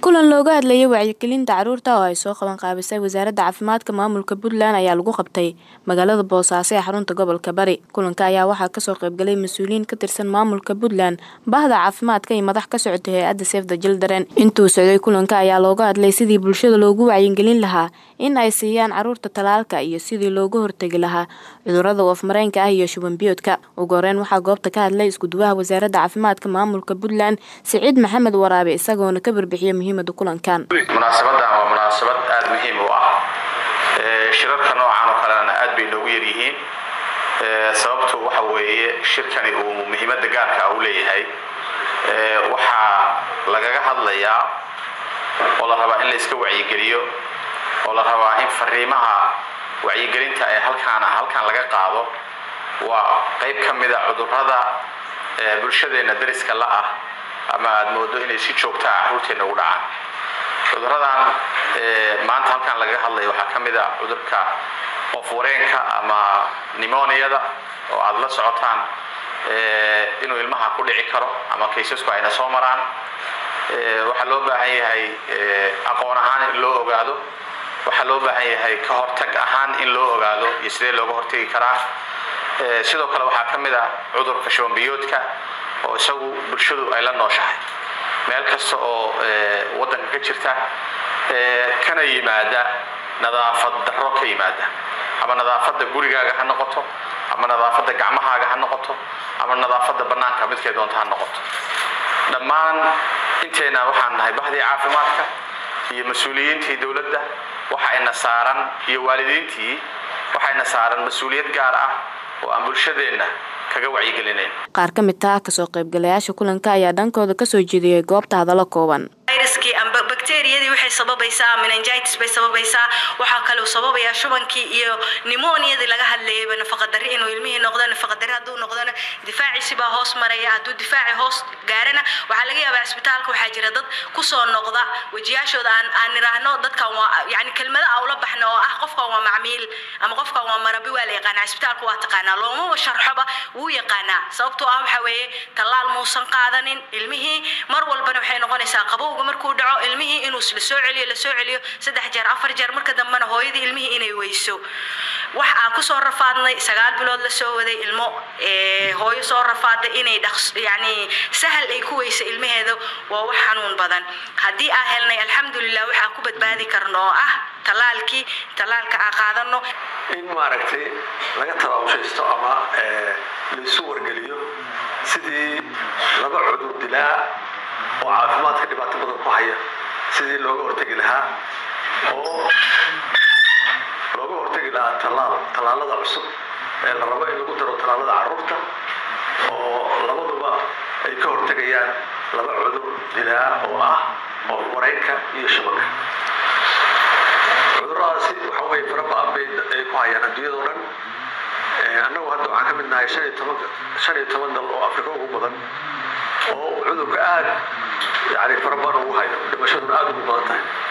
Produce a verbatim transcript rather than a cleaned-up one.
kulan looga hadlayay wacyigelinta carruurta oo ay soo qaban qaabisay wasaaradda caafimaadka maamulka Puntland ayaa lagu qabtay magaalada Boosaaso ee xarunta gobolka Bari. Kulanka ayaa waxaa ka soo qayb galay mas'uuliyiin ka tirsan maamulka Puntland, bahda caafimaadka iyo madax ka socotay hay'adda Save the Children. Intuu socday kulanka ayaa looga hadlay sidii bulshada loogu wacyigelin lahaa in ay siiyaan carruurta talaalka iyo sidii looga hortagi lahaa cudurrada oof-mareenka ah iyo shuban biyoodka. Ugu horreyn waxaa goobta ka hadlay isku duwaha wasaaradda caafimaadka maamulka Puntland, Saciid Maxamed Waraabe, isagoona ka barbixiyay muhiimadda kulankan. Munaasabadan waa munaasabad aad muhiim u ah. Ee shirarka noocan oo kale aad bay loogu yar yihiin. Ee sababtu waxa weeye shirkani uu muhiimadda gaarka ah u leeyahay. Ee waxa lagaga hadlayaa oo la rabaa in la iska wacyigeliyo oo la rabaa in fariimaha wacyigelinta ay halkaan halkaan laga qaado waa qayb ka mid ah cudurrada ee bulshadeena dariska la ah ama aad moodo inay si joogto ah carruurteena u dhacaan. cudurradan ee maanta halkaan laga hadlayo waxaa ka mid ah cudurka oof-wareenka ama pneumonia-da oo aad la socotaan ee inuu ilmaha ku dhici karo ama kaysasku ayna soo maraan. ee waxa loo baahan yahay ee aqoon ahaan in loo ogaado, waxa loo baahan yahay ka hortag ahaan in loo ogaado iyo sidee looga hortagi karaa. ee sidoo kale waxaa ka mid ah cudurka shuban biyoodka oo isagu bulshadu ay la nooshahay meel kasta oo ee wadanka ka jirta ee kana yimaada nadaafad darro ka yimaada ama nadaafadda gurigaaga ha noqoto ama nadaafadda gacmahaaga ha noqoto ama nadaafadda banaanka midkay doonto ha noqoto. dhammaan inteena waxaan nahay bahdii caafimaadka iyo mas'uuliyiintii dawladda waxayna saaran iyo waalidiintii waxayna saaran mas'uuliyad gaar ah oo aan bulshadeena kaga wacyigelinayn. Qaar ka mid ah ka soo qaybgalayaasha kulanka ayaa dhankooda ka soo jeediyay goobta hadallo kooban. viruskii amba bakteeriyadii waxay sababaysaa meningitis bay sababaysaa waxa kale oo sababaya shubankii iyo pneumonia-da laga hadlayay nafaqa darri inuu ilmihii noqdo nafaqa darri haduu noqdona difaaciisi baa hoos maraya haduu difaaci hoos gaarana waxa laga yaabaa isbitaalka waxa jira dad ku soo noqda wajiyaashooda aan aan niraahno dadkan waa yaani kelmada awla baxno oo ah qofkan waa macmiil ama qofkan waa marabi waa la yaqaan isbitaalka waa taqaana looma sharxaba wuu yaqaana sababtoo ah waxa weeye talaal muusan qaadanin ilmihii mar walbana waxay noqonaysaa qabow markuu dhaco ilmihii inuu la soo celiyo la soo celiyo saddex jeer afar jeer marka dambana hooyadii ilmihii inay weyso wax aan ku soo rafaadnay sagaal bilood la soo waday ilmo ee hooyo soo rafaaday inay dhaqs yaani sahal ay ku weyso ilmaheeda waa wax xanuun badan hadii aan helnay alxamdulillah waxa ku badbaadi karno ah talaalki talaalka aan qaadano in maaragtay laga tabaabshaysto ama ee la soo wargeliyo sidii laba cudur dilaa oo caafimaadka dhibaato badan ku haya sidii looga hortagi lahaa oo looga hortagi lahaa talaal talaalada cusub ee la rabo in lagu daro talaalada carruurta oo labaduba ay ka hortagayaan laba cudur dilaa oo ah oof-wareenka iyo shubanka. cuduradaasi waxa way fara badan bay ku hayaan adduunyada oo dhan. annagu hadda waxaan ka mid nahay shan iyo toban dal oo Afrika ugu badan oo cudurka aad يعني فربنا وهاي دمشق aad ugu badan tahay.